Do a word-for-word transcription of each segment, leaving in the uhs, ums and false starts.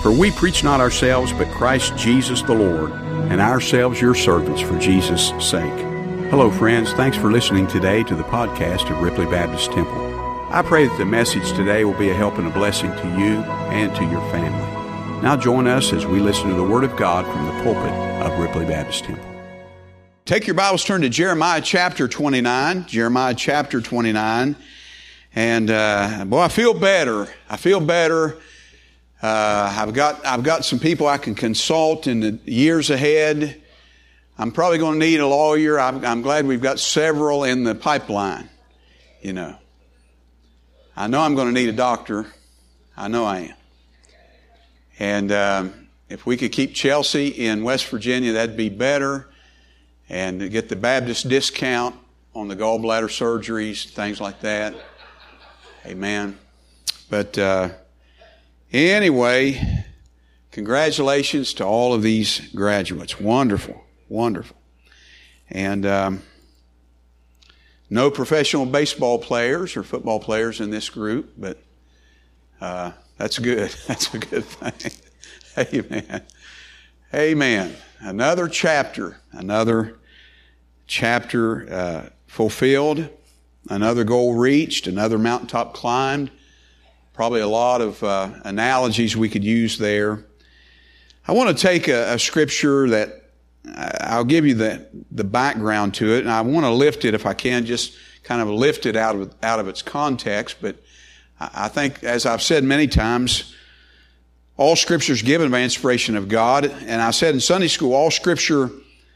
For we preach not ourselves, but Christ Jesus the Lord, and ourselves your servants for Jesus' sake. Hello, friends. Thanks for listening today to the podcast of Ripley Baptist Temple. I pray that the message today will be a help and a blessing to you and to your family. Now join us as we listen to the Word of God from the pulpit of Ripley Baptist Temple. Take your Bibles, turn to Jeremiah chapter twenty-nine. Jeremiah chapter twenty-nine. And, uh, boy, I feel better. I feel better. Uh, I've got, I've got some people I can consult in the years ahead. I'm probably going to need a lawyer. I'm, I'm glad we've got several in the pipeline, you know. I know I'm going to need a doctor. I know I am. And, um, if we could keep Chelsea in West Virginia, that'd be better. And to get the Baptist discount on the gallbladder surgeries, things like that. Amen. But, uh, Anyway, congratulations to all of these graduates. Wonderful, wonderful. And um, no professional baseball players or football players in this group, but uh, that's good. That's a good thing. Amen. Amen. Another chapter, another chapter uh, fulfilled, another goal reached, another mountaintop climbed. Probably a lot of uh, analogies we could use there. I want to take a, a scripture that I'll give you the, the background to it, and I want to lift it if I can, just kind of lift it out of out of its context. But I think, as I've said many times, all Scripture is given by inspiration of God. And I said in Sunday school, all Scripture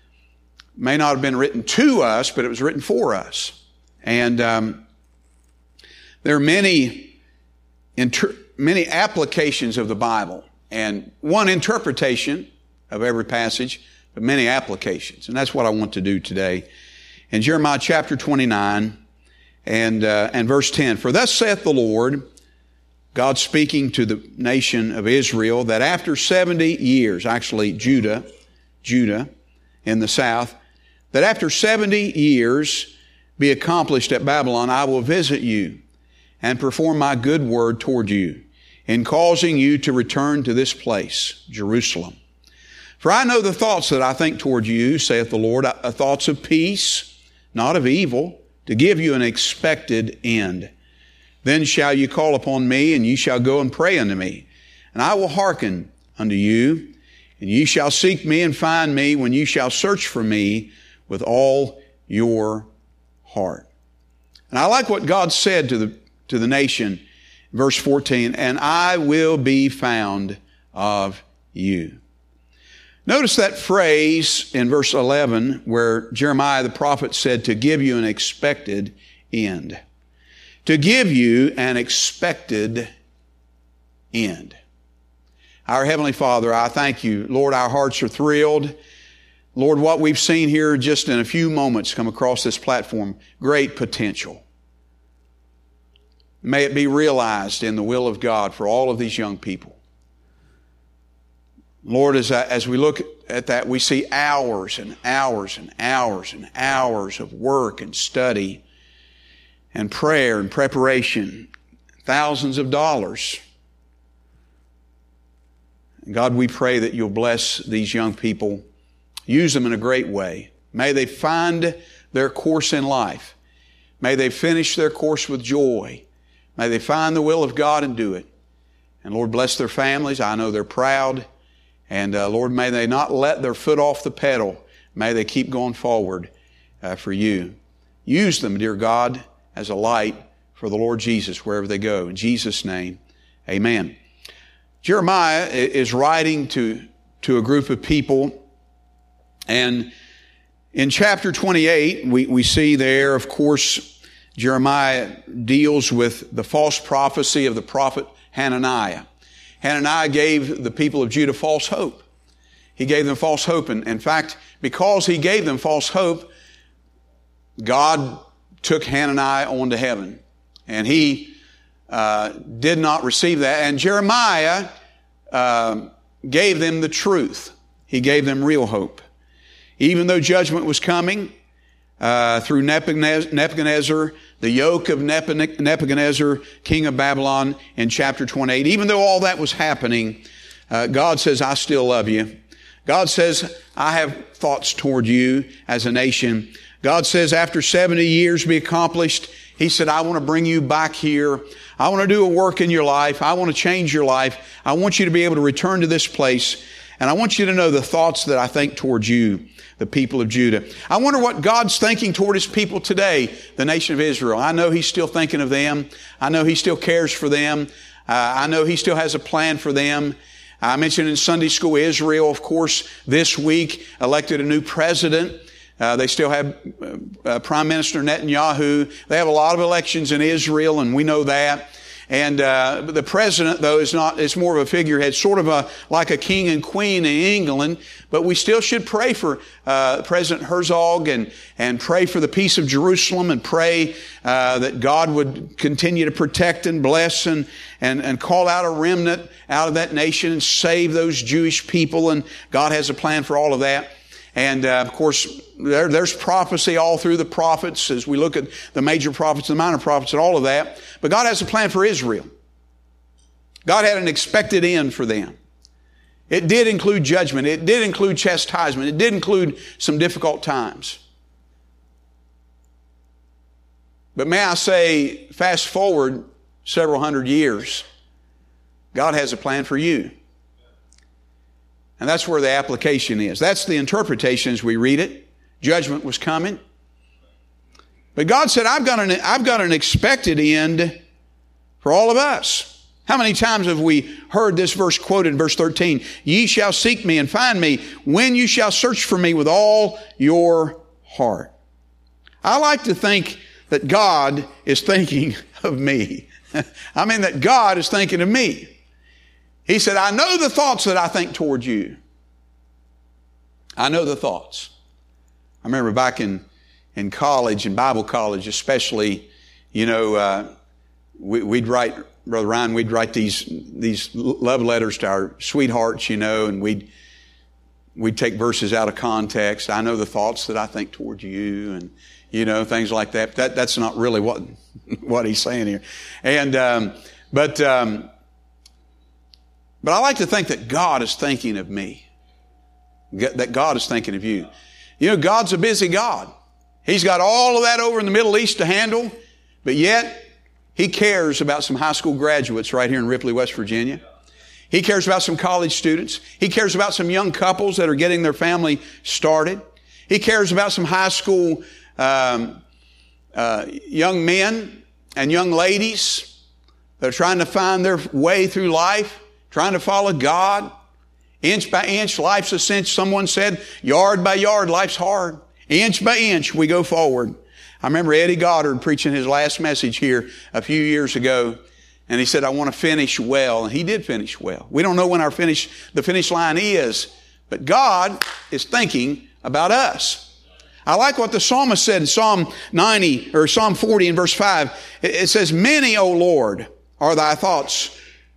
may not have been written to us, but it was written for us. And um, there are many... Inter- many applications of the Bible, and one interpretation of every passage, but many applications. And that's what I want to do today. In Jeremiah chapter twenty-nine and, uh, and verse ten, "For thus saith the Lord," God speaking to the nation of Israel, "that after seventy years," actually Judah, Judah in the south, "that after seventy years be accomplished at Babylon, I will visit you and perform my good word toward you, in causing you to return to this place, Jerusalem. For I know the thoughts that I think toward you, saith the Lord, thoughts of peace, not of evil, to give you an expected end. Then shall you call upon me, and ye shall go and pray unto me, and I will hearken unto you, and ye shall seek me and find me when ye shall search for me with all your heart." And I like what God said to the to the nation, verse fourteen, "And I will be found of you." Notice that phrase in verse eleven where Jeremiah the prophet said to give you an expected end. To give you an expected end. Our Heavenly Father, I thank you. Lord, our hearts are thrilled. Lord, what we've seen here just in a few moments come across this platform, great potential. May it be realized in the will of God for all of these young people. Lord, as, I, as we look at that, we see hours and hours and hours and hours of work and study and prayer and preparation, thousands of dollars. And God, we pray that you'll bless these young people, use them in a great way. May they find their course in life. May they finish their course with joy. May they find the will of God and do it. And Lord, bless their families. I know they're proud. And uh, Lord, may they not let their foot off the pedal. May they keep going forward uh, for you. Use them, dear God, as a light for the Lord Jesus wherever they go. In Jesus' name, amen. Jeremiah is writing to, to a group of people. And in chapter twenty-eight, we, we see there, of course, Jeremiah deals with the false prophecy of the prophet Hananiah. Hananiah gave the people of Judah false hope. He gave them false hope. And in fact, because he gave them false hope, God took Hananiah on to heaven. And he uh, did not receive that. And Jeremiah uh, gave them the truth. He gave them real hope. Even though judgment was coming, Uh, through Nebuchadnezzar, the yoke of Nebuchadnezzar, king of Babylon, in chapter twenty-eight. Even though all that was happening, uh, God says, I still love you. God says, I have thoughts toward you as a nation. God says, after seventy years be accomplished, He said, I want to bring you back here. I want to do a work in your life. I want to change your life. I want you to be able to return to this place. And I want you to know the thoughts that I think towards you, the people of Judah. I wonder what God's thinking toward His people today, the nation of Israel. I know He's still thinking of them. I know He still cares for them. Uh, I know He still has a plan for them. I mentioned in Sunday school, Israel, of course, this week elected a new president. Uh, they still have uh, uh, Prime Minister Netanyahu. They have a lot of elections in Israel, and we know that. And uh, the president, though, is not, it's more of a figurehead, sort of a like a king and queen in England. But we still should pray for uh, President Herzog and, and pray for the peace of Jerusalem and pray uh, that God would continue to protect and bless and, and, and call out a remnant out of that nation and save those Jewish people. And God has a plan for all of that. And, uh, of course, there, there's prophecy all through the prophets as we look at the major prophets and the minor prophets and all of that. But God has a plan for Israel. God had an expected end for them. It did include judgment. It did include chastisement. It did include some difficult times. But may I say, fast forward several hundred years, God has a plan for you. And that's where the application is. That's the interpretation as we read it. Judgment was coming. But God said, I've got an, I've got an expected end for all of us. How many times have we heard this verse quoted in verse thirteen? Ye shall seek me and find me when you shall search for me with all your heart. I like to think that God is thinking of me. I mean that God is thinking of me. He said, I know the thoughts that I think toward you. I know the thoughts. I remember back in, in college, in Bible college especially, you know, uh, we, we'd write, Brother Ryan, we'd write these these love letters to our sweethearts, you know, and we'd, we'd take verses out of context. I know the thoughts that I think toward you and, you know, things like that. That that's not really what, what he's saying here. And, um, but, um, But I like to think that God is thinking of me. That God is thinking of you. You know, God's a busy God. He's got all of that over in the Middle East to handle, but yet He cares about some high school graduates right here in Ripley, West Virginia. He cares about some college students. He cares about some young couples that are getting their family started. He cares about some high school um, uh, young men and young ladies that are trying to find their way through life. Trying to follow God. Inch by inch, life's a cinch. Someone said, yard by yard, life's hard. Inch by inch, we go forward. I remember Eddie Goddard preaching his last message here a few years ago. And he said, I want to finish well. And he did finish well. We don't know when our finish, the finish line is. But God is thinking about us. I like what the psalmist said in Psalm ninety, or Psalm forty in verse five. It says, many, O Lord, are thy thoughts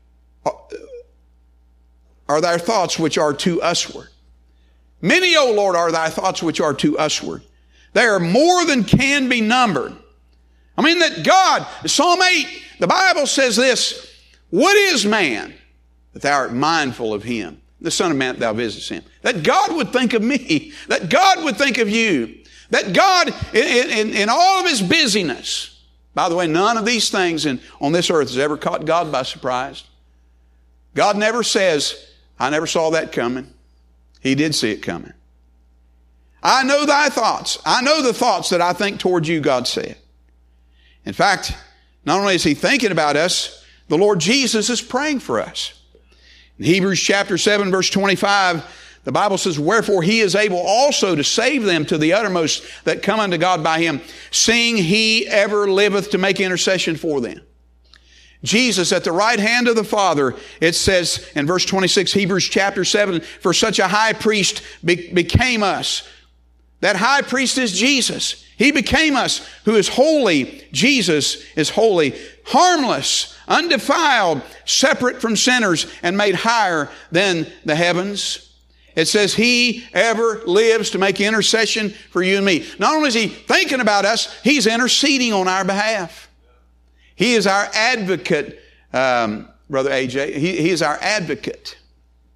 are thy thoughts which are to usward. Many, O Lord, are thy thoughts which are to usward. They are more than can be numbered. I mean that God, Psalm eight, the Bible says this, what is man that thou art mindful of him? The Son of Man that thou visitest him. That God would think of me. That God would think of you. That God, in, in, in all of His busyness, by the way, none of these things in, on this earth has ever caught God by surprise. God never says, I never saw that coming. He did see it coming. I know thy thoughts. I know the thoughts that I think toward you, God said. In fact, not only is He thinking about us, the Lord Jesus is praying for us. In Hebrews chapter seven, verse twenty-five, the Bible says, wherefore He is able also to save them to the uttermost that come unto God by Him, seeing He ever liveth to make intercession for them. Jesus at the right hand of the Father, it says in verse twenty-six, Hebrews chapter seven, for such a high priest be- became us. That high priest is Jesus. He became us who is holy. Jesus is holy, harmless, undefiled, separate from sinners, and made higher than the heavens. It says He ever lives to make intercession for you and me. Not only is He thinking about us, He's interceding on our behalf. He is our advocate, um, Brother A J. He, he is our advocate.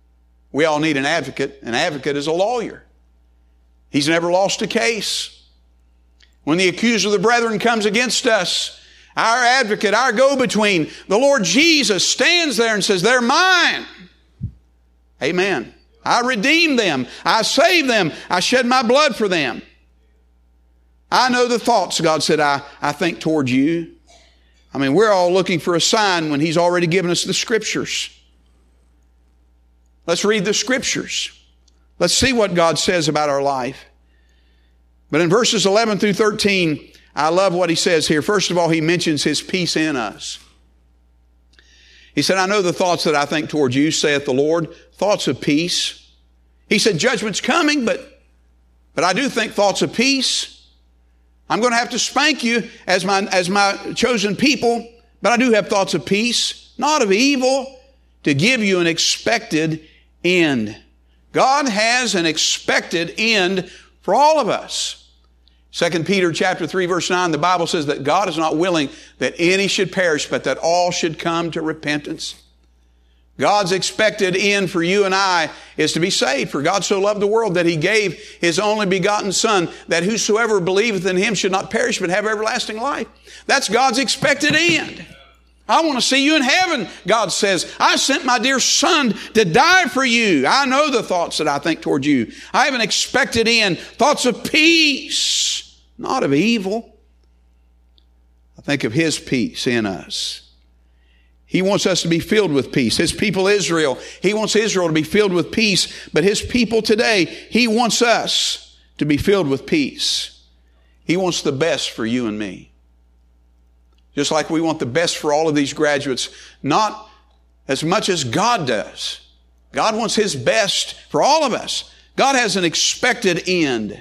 We all need an advocate. An advocate is a lawyer. He's never lost a case. When the accuser of the brethren comes against us, our advocate, our go-between, the Lord Jesus stands there and says, they're mine. Amen. I redeemed them. I saved them. I shed my blood for them. I know the thoughts, God said, I, I think toward you. I mean, we're all looking for a sign when He's already given us the Scriptures. Let's read the Scriptures. Let's see what God says about our life. But in verses eleven through thirteen, I love what He says here. First of all, He mentions His peace in us. He said, I know the thoughts that I think toward you, saith the Lord, thoughts of peace. He said, judgment's coming, but, but I do think thoughts of peace. I'm going to have to spank you as my, as my chosen people, but I do have thoughts of peace, not of evil, to give you an expected end. God has an expected end for all of us. Second Peter chapter three, verse nine, the Bible says that God is not willing that any should perish, but that all should come to repentance. God's expected end for you and I is to be saved. For God so loved the world that He gave His only begotten Son, that whosoever believeth in Him should not perish but have everlasting life. That's God's expected end. I want to see you in heaven, God says. I sent my dear Son to die for you. I know the thoughts that I think toward you. I have an expected end, thoughts of peace, not of evil. I think of His peace in us. He wants us to be filled with peace. His people Israel, He wants Israel to be filled with peace. But His people today, He wants us to be filled with peace. He wants the best for you and me. Just like we want the best for all of these graduates, not as much as God does. God wants His best for all of us. God has an expected end.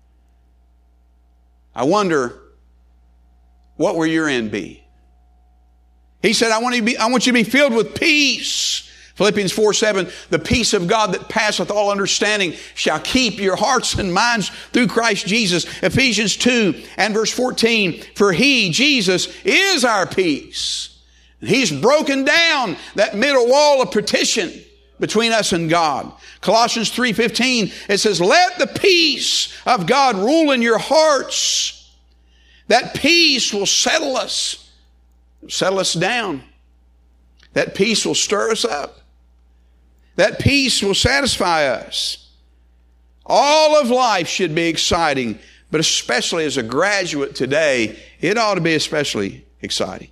I wonder, what will your end be? He said, I want you to be, I want you to be filled with peace. Philippians four seven, the peace of God that passeth all understanding shall keep your hearts and minds through Christ Jesus. Ephesians two and verse fourteen, for He, Jesus, is our peace. And He's broken down that middle wall of partition between us and God. Colossians three fifteen, it says, let the peace of God rule in your hearts. That peace will settle us. Settle us down. That peace will stir us up. That peace will satisfy us. All of life should be exciting, but especially as a graduate today, it ought to be especially exciting.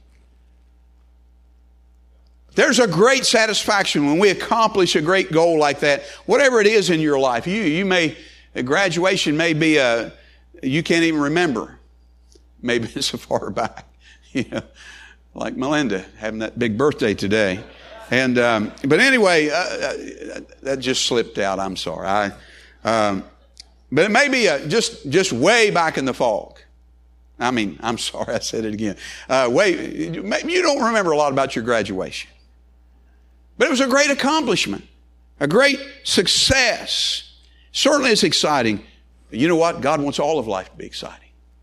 There's a great satisfaction when we accomplish a great goal like that. Whatever it is in your life, you you may a graduation may be a you can't even remember. Maybe it's so far back, you know. Like Melinda having that big birthday today. And, um, but anyway, uh, that just slipped out. I'm sorry. I, um, but it may be a, just, just way back in the fog. I mean, I'm sorry. I said it again. Uh, way, you don't remember a lot about your graduation, but it was a great accomplishment, a great success. Certainly it's exciting. But you know what? God wants all of life to be exciting.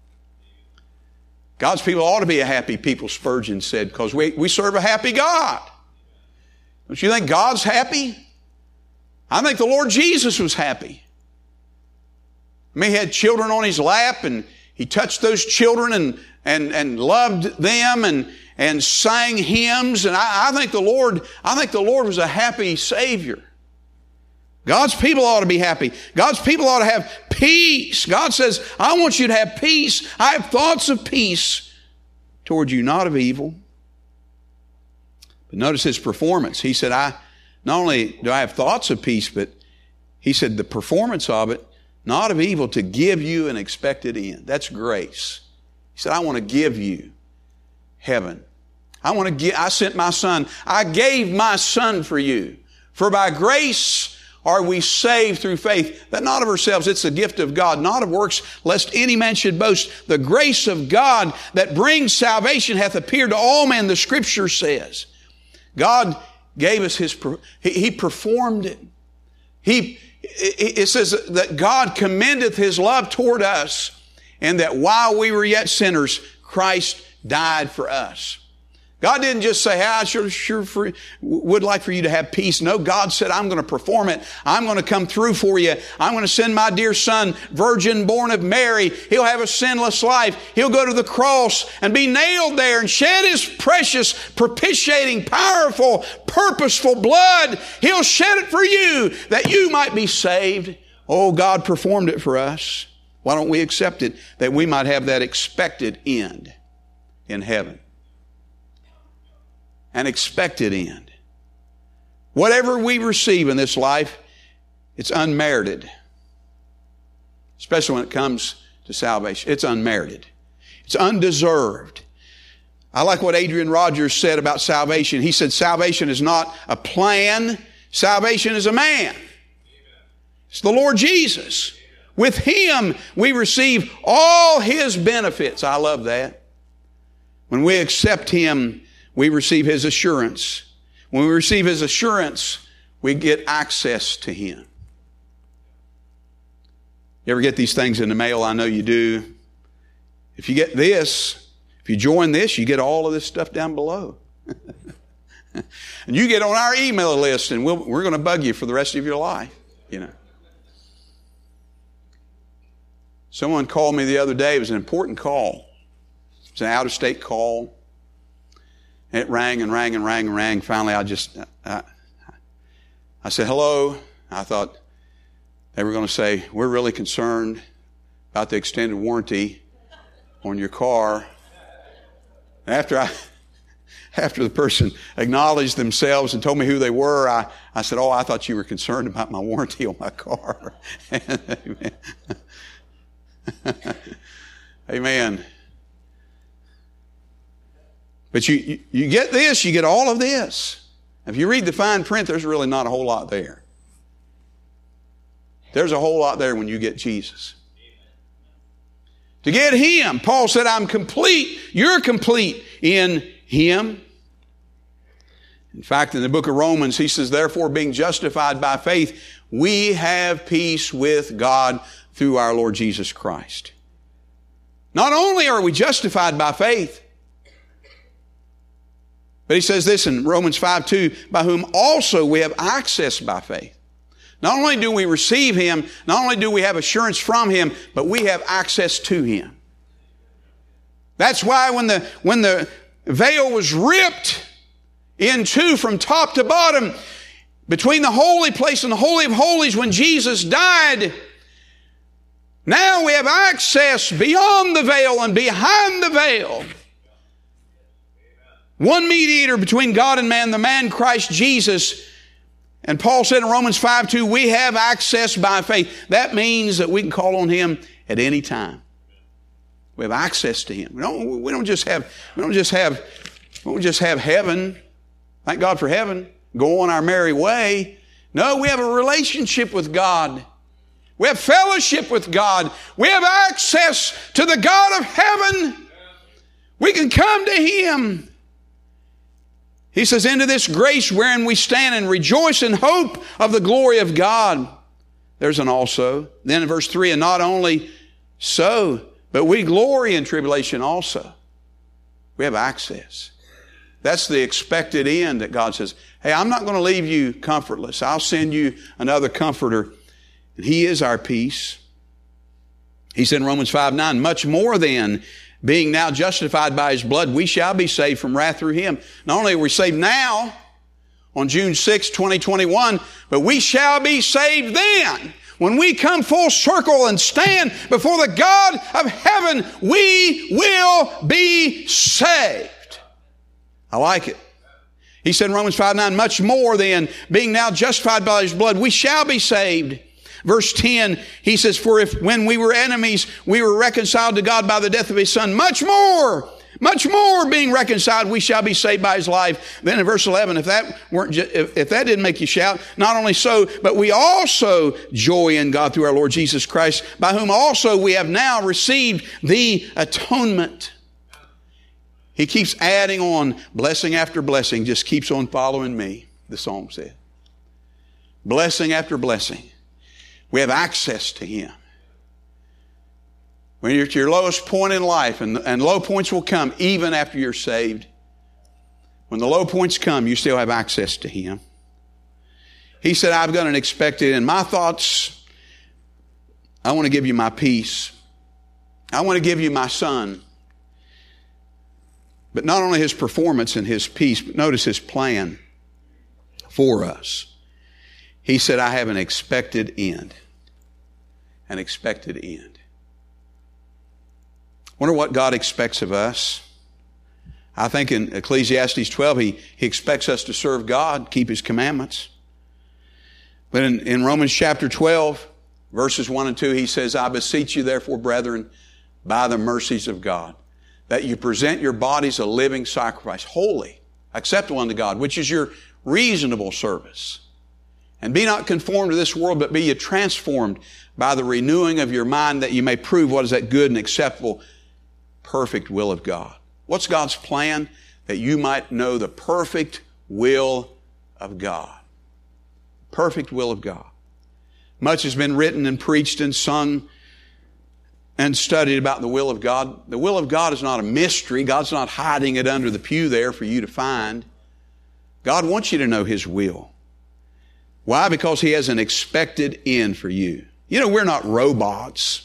God's people ought to be a happy people, Spurgeon said, because we, we serve a happy God. Don't you think God's happy? I think the Lord Jesus was happy. I mean, He had children on His lap, and He touched those children and, and, and loved them and, and sang hymns. And I, I think the Lord, I think the Lord was a happy Savior. God's people ought to be happy. God's people ought to have peace. God says, I want you to have peace. I have thoughts of peace toward you, not of evil. But notice His performance. He said, I not only do I have thoughts of peace, but He said the performance of it, not of evil, to give you an expected end. That's grace. He said, I want to give you heaven. I want to give, I sent my Son. I gave my Son for you. For by grace are we saved through faith, that not of ourselves, it's the gift of God, not of works, lest any man should boast. The grace of God that brings salvation hath appeared to all men, the Scripture says. God gave us His, He, he performed it. He, it says that God commendeth His love toward us, and that while we were yet sinners, Christ died for us. God didn't just say, hey, I sure, sure for, would like for you to have peace. No, God said, I'm going to perform it. I'm going to come through for you. I'm going to send my dear son, virgin born of Mary. He'll have a sinless life. He'll go to the cross and be nailed there and shed His precious, propitiating, powerful, purposeful blood. He'll shed it for you that you might be saved. Oh, God performed it for us. Why don't we accept it that we might have that expected end in heaven? An expected end. Whatever we receive in this life, it's unmerited. Especially when it comes to salvation. It's unmerited. It's undeserved. I like what Adrian Rogers said about salvation. He said salvation is not a plan. Salvation is a man. It's the Lord Jesus. With Him we receive all His benefits. I love that. When we accept Him, we receive His assurance. When we receive His assurance, we get access to Him. You ever get these things in the mail? I know you do. If you get this, if you join this, you get all of this stuff down below. And you get on our email list, and we'll, we're going to bug you for the rest of your life, you know. Someone called me the other day. It was an important call. It was an out-of-state call. And it rang and rang and rang and rang. Finally, I just, I, I said, hello. I thought they were going to say, we're really concerned about the extended warranty on your car. And after I, after the person acknowledged themselves and told me who they were, I, I said, oh, I thought you were concerned about my warranty on my car. Amen. Amen. But you, you, you get this, you get all of this. If you read the fine print, there's really not a whole lot there. There's a whole lot there when you get Jesus. To get Him, Paul said, I'm complete. You're complete in Him. In fact, in the book of Romans, he says, therefore, being justified by faith, we have peace with God through our Lord Jesus Christ. Not only are we justified by faith, but he says this in Romans five two, by whom also we have access by faith. Not only do we receive Him, not only do we have assurance from Him, but we have access to Him. That's why when the, when the veil was ripped in two from top to bottom, between the holy place and the Holy of Holies when Jesus died, now we have access beyond the veil and behind the veil. One mediator between God and man, the man Christ Jesus. And Paul said in Romans five two, we have access by faith. That means that we can call on Him at any time. We have access to Him. We don't, we don't just have, we don't just have, we don't just have heaven. Thank God for heaven. Go on our merry way. No, we have a relationship with God. We have fellowship with God. We have access to the God of heaven. We can come to Him. He says, into this grace wherein we stand and rejoice in hope of the glory of God. There's an also. Then in verse three, and not only so, but we glory in tribulation also. We have access. That's the expected end that God says, hey, I'm not going to leave you comfortless. I'll send you another comforter. And He is our peace. He said in Romans five nine, much more then, being now justified by His blood, we shall be saved from wrath through Him. Not only are we saved now, on June sixth, twenty twenty-one, but we shall be saved then. When we come full circle and stand before the God of heaven, we will be saved. I like it. He said in Romans five nine, much more then, being now justified by His blood, we shall be saved. Verse ten, he says, for if when we were enemies, we were reconciled to God by the death of His Son, much more, much more being reconciled, we shall be saved by His life. Then in verse eleven, if that weren't, if, if that didn't make you shout, not only so, but we also joy in God through our Lord Jesus Christ, by whom also we have now received the atonement. He keeps adding on, blessing after blessing, just keeps on following me, the psalm said. Blessing after blessing. We have access to Him. When you're at your lowest point in life, and, and low points will come even after you're saved, When the low points come, you still have access to Him. He said, I've got an expected end. My thoughts, I want to give you my peace. I want to give you my Son. But not only His performance and His peace, but notice His plan for us. He said, I have an expected end. An expected end. Wonder what God expects of us. I think in Ecclesiastes twelve, He, he expects us to serve God, keep His commandments. But in, in Romans chapter twelve, verses one and two, He says, I beseech you therefore, brethren, by the mercies of God, that you present your bodies a living sacrifice, holy, acceptable unto God, which is your reasonable service. And be not conformed to this world, but be ye transformed by the renewing of your mind, that you may prove what is that good and acceptable, perfect will of God. What's God's plan? That you might know the perfect will of God. Perfect will of God. Much has been written and preached and sung and studied about the will of God. The will of God is not a mystery. God's not hiding it under the pew there for you to find. God wants you to know His will. Why? Because He has an expected end for you. You know, we're not robots.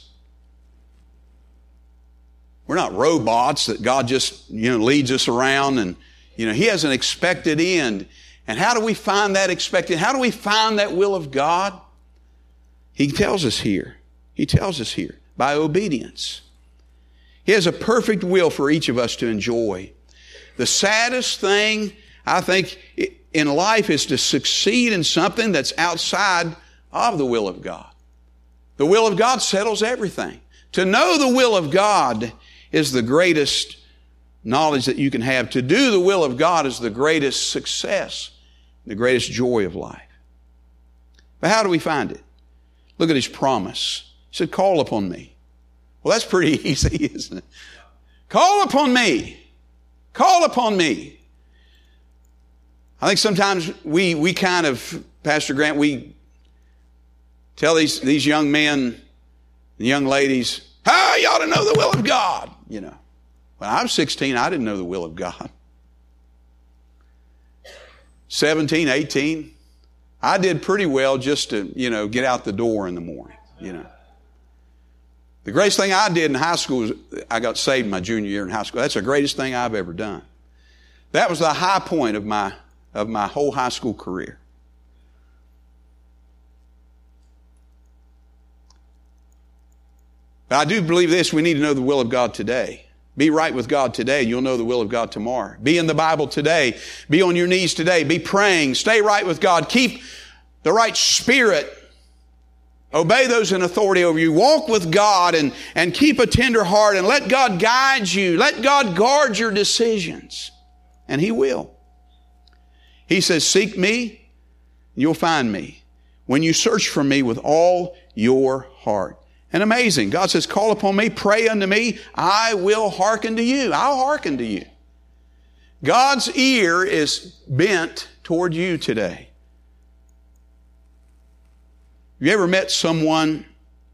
We're not robots that God just, you know, leads us around, and, you know, He has an expected end. And how do we find that expected? How do we find that will of God? He tells us here. He tells us here. By obedience. He has a perfect will for each of us to enjoy. The saddest thing, I think, in life is to succeed in something that's outside of the will of God. The will of God settles everything. To know the will of God is the greatest knowledge that you can have. To do the will of God is the greatest success, the greatest joy of life. But how do we find it? Look at His promise. He said, call upon me. Well, that's pretty easy, isn't it? Call upon me. Call upon me. I think sometimes we, we kind of, Pastor Grant, we tell these, these young men and young ladies, oh, you ought to know the will of God. You know, when I was sixteen, I didn't know the will of God. seventeen, eighteen, I did pretty well just to, you know, get out the door in the morning, you know. The greatest thing I did in high school was I got saved my junior year in high school. That's the greatest thing I've ever done. That was the high point of my, of my whole high school career. But I do believe this, we need to know the will of God today. Be right with God today. You'll know the will of God tomorrow. Be in the Bible today. Be on your knees today. Be praying. Stay right with God. Keep the right spirit. Obey those in authority over you. Walk with God and, and keep a tender heart and let God guide you. Let God guard your decisions. And He will. He says, seek me, you'll find me when you search for me with all your heart. And amazing. God says, call upon me, pray unto me, I will hearken to you. I'll hearken to you. God's ear is bent toward you today. Have you ever met someone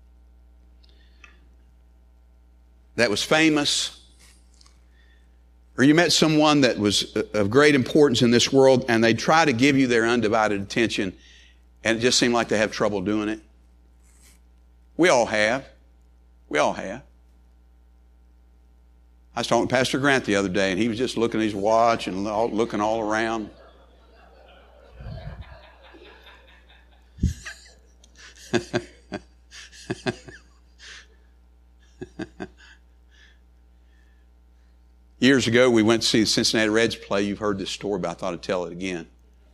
that was famous? Or you met someone that was of great importance in this world and they try to give you their undivided attention and it just seemed like they have trouble doing it? We all have. We all have. I was talking to Pastor Grant the other day, and he was just looking at his watch and all, looking all around. Years ago, we went to see the Cincinnati Reds play. You've heard this story, but I thought I'd tell it again.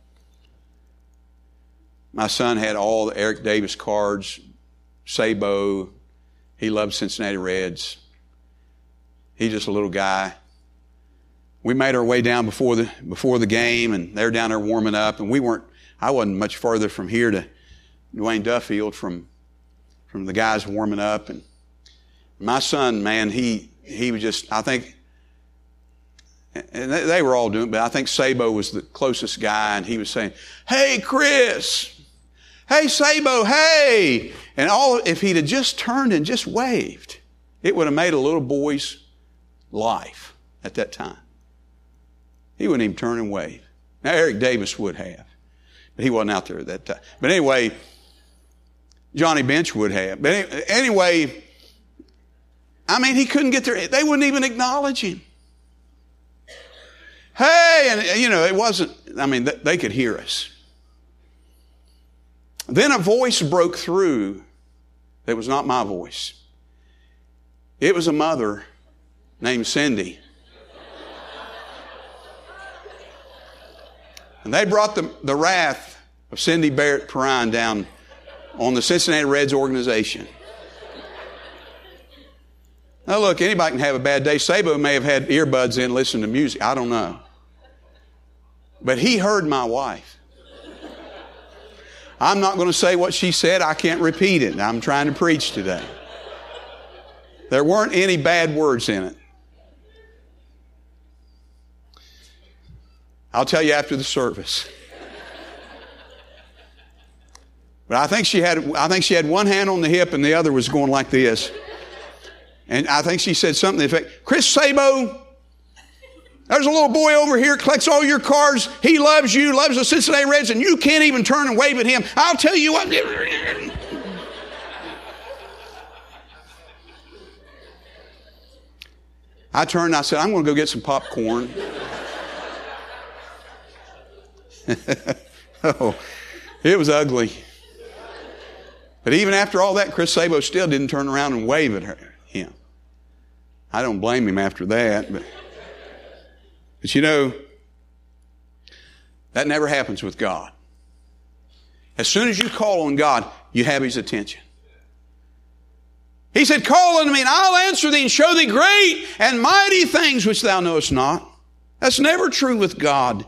My son had all the Eric Davis cards. Sabo, he loved Cincinnati Reds. He's just a little guy. We made our way down before the before the game, and they're down there warming up. And we weren't. I wasn't much further from here to Dwayne Duffield from from the guys warming up. And my son, man, he he was just. I think, and they, they were all doing it, but I think Sabo was the closest guy, and he was saying, "Hey, Chris." Hey, Sabo, hey! And all, if he'd have just turned and just waved, it would have made a little boy's life at that time. He wouldn't even turn and wave. Now, Eric Davis would have, but he wasn't out there at that time. But anyway, Johnny Bench would have. But anyway, I mean, he couldn't get there. They wouldn't even acknowledge him. Hey, and you know, it wasn't, I mean, they could hear us. Then a voice broke through that was not my voice. It was a mother named Cindy. And they brought the, the wrath of Cindy Barrett Perrine down on the Cincinnati Reds organization. Now look, anybody can have a bad day. Sabo may have had earbuds in, listening to music. I don't know. But he heard my wife. I'm not going to say what she said. I can't repeat it. I'm trying to preach today. There weren't any bad words in it. I'll tell you after the service. But I think she had, I think she had one hand on the hip and the other was going like this. And I think she said something to the effect, Chris Sabo, there's a little boy over here, collects all your cards. He loves you, loves the Cincinnati Reds, and you can't even turn and wave at him. I'll tell you what. I turned and I said, I'm going to go get some popcorn. Oh, it was ugly. But even after all that, Chris Sabo still didn't turn around and wave at her, him. I don't blame him after that. But, but you know, that never happens with God. As soon as you call on God, you have His attention. He said, call unto me and I'll answer thee and show thee great and mighty things which thou knowest not. That's never true with God.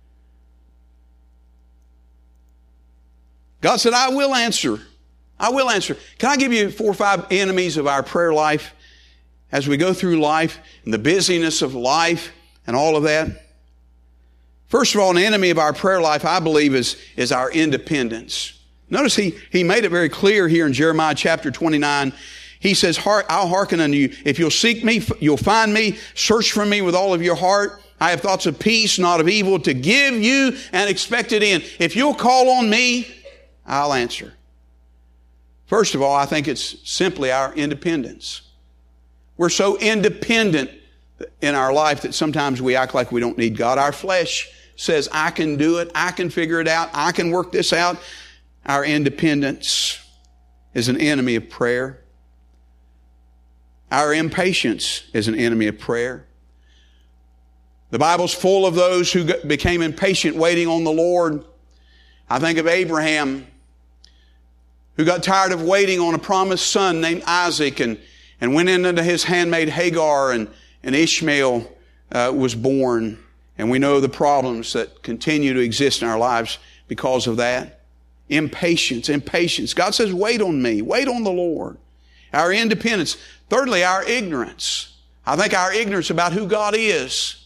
God said, I will answer. I will answer. Can I give you four or five enemies of our prayer life as we go through life and the busyness of life and all of that? First of all, an enemy of our prayer life, I believe, is, is our independence. Notice he, he made it very clear here in Jeremiah chapter twenty-nine. He says, I'll hearken unto you. If you'll seek me, you'll find me. Search for me with all of your heart. I have thoughts of peace, not of evil, to give you an expected end. If you'll call on me, I'll answer. First of all, I think it's simply our independence. We're so independent in our life that sometimes we act like we don't need God. Our flesh says, I can do it. I can figure it out. I can work this out. Our independence is an enemy of prayer. Our impatience is an enemy of prayer. The Bible's full of those who became impatient waiting on the Lord. I think of Abraham, who got tired of waiting on a promised son named Isaac and, and went into his handmaid Hagar, and, and Ishmael uh, was born. And we know the problems that continue to exist in our lives because of that. Impatience, impatience. God says, wait on me. Wait on the Lord. Our independence. Thirdly, our ignorance. I think our ignorance about who God is.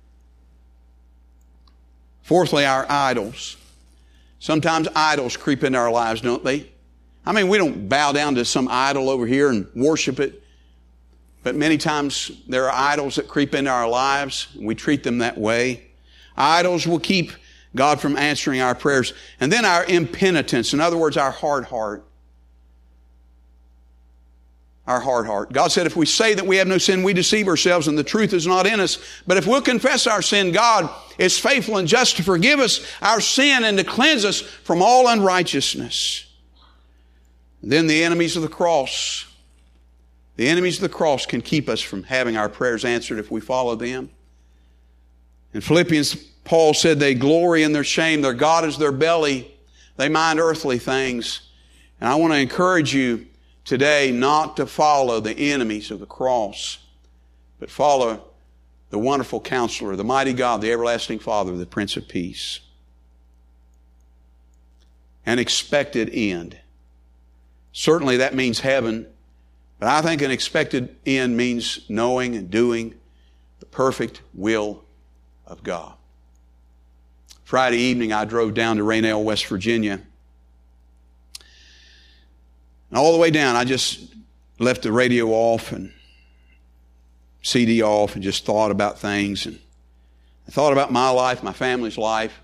Fourthly, our idols. Sometimes idols creep into our lives, don't they? I mean, we don't bow down to some idol over here and worship it. But many times there are idols that creep into our lives, and we treat them that way. Idols will keep God from answering our prayers. And then our impenitence. In other words, our hard heart. Our hard heart. God said if we say that we have no sin, we deceive ourselves and the truth is not in us. But if we'll confess our sin, God is faithful and just to forgive us our sin and to cleanse us from all unrighteousness. Then the enemies of the cross. The enemies of the cross can keep us from having our prayers answered if we follow them. In Philippians, Paul said they glory in their shame. Their God is their belly. They mind earthly things. And I want to encourage you today not to follow the enemies of the cross, but follow the wonderful Counselor, the mighty God, the everlasting Father, the Prince of Peace. An expected end. Certainly that means heaven, but I think an expected end means knowing and doing the perfect will of God. Friday evening I drove down to Raynell, West Virginia. And all the way down, I just left the radio off and C D off and just thought about things. And I thought about my life, my family's life.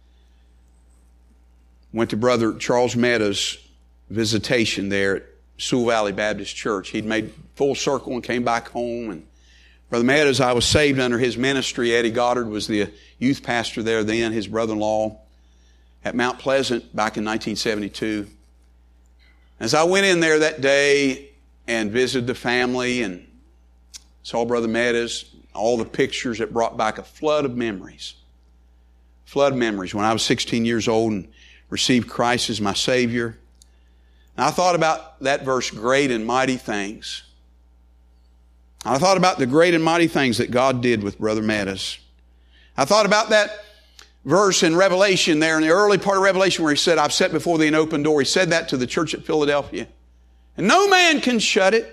Went to Brother Charles Meadows' visitation there at Sewell Valley Baptist Church. He'd made full circle and came back home. And Brother Meadows, I was saved under his ministry. Eddie Goddard was the youth pastor there then, his brother-in-law, at Mount Pleasant back in nineteen seventy-two. As I went in there that day and visited the family and saw Brother Meadows, all the pictures, it brought back a flood of memories. Flood of memories when I was sixteen years old and received Christ as my Savior. And I thought about that verse, great and mighty things. I thought about the great and mighty things that God did with Brother Meadows. I thought about that verse in Revelation there, in the early part of Revelation where he said, I've set before thee an open door. He said that to the church at Philadelphia. And no man can shut it.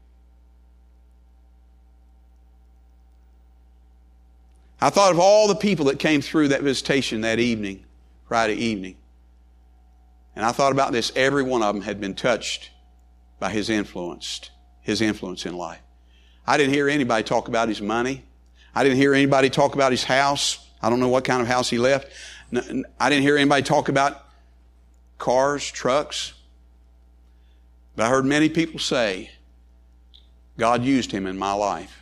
I thought of all the people that came through that visitation that evening, Friday evening. And I thought about this. Every one of them had been touched by his influence, his influence in life. I didn't hear anybody talk about his money. I didn't hear anybody talk about his house. I don't know what kind of house he left. I didn't hear anybody talk about cars, trucks. But I heard many people say, God used him in my life.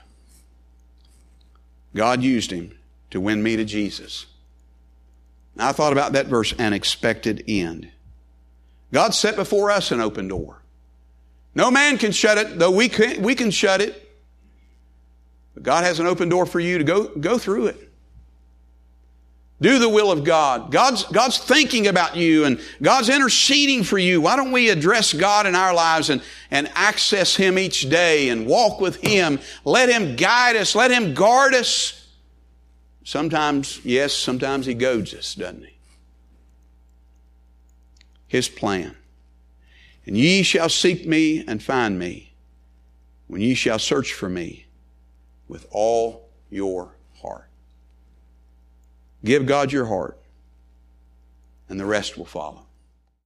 God used him to win me to Jesus. And I thought about that verse, an expected end. God set before us an open door. No man can shut it, though we can, we can shut it. But God has an open door for you to go, go through it. Do the will of God. God's, God's thinking about you and God's interceding for you. Why don't we address God in our lives and, and access Him each day and walk with Him? Let Him guide us. Let Him guard us. Sometimes, yes, sometimes He goads us, doesn't He? His plan. And ye shall seek me and find me when ye shall search for me with all your heart. Give God your heart, and the rest will follow.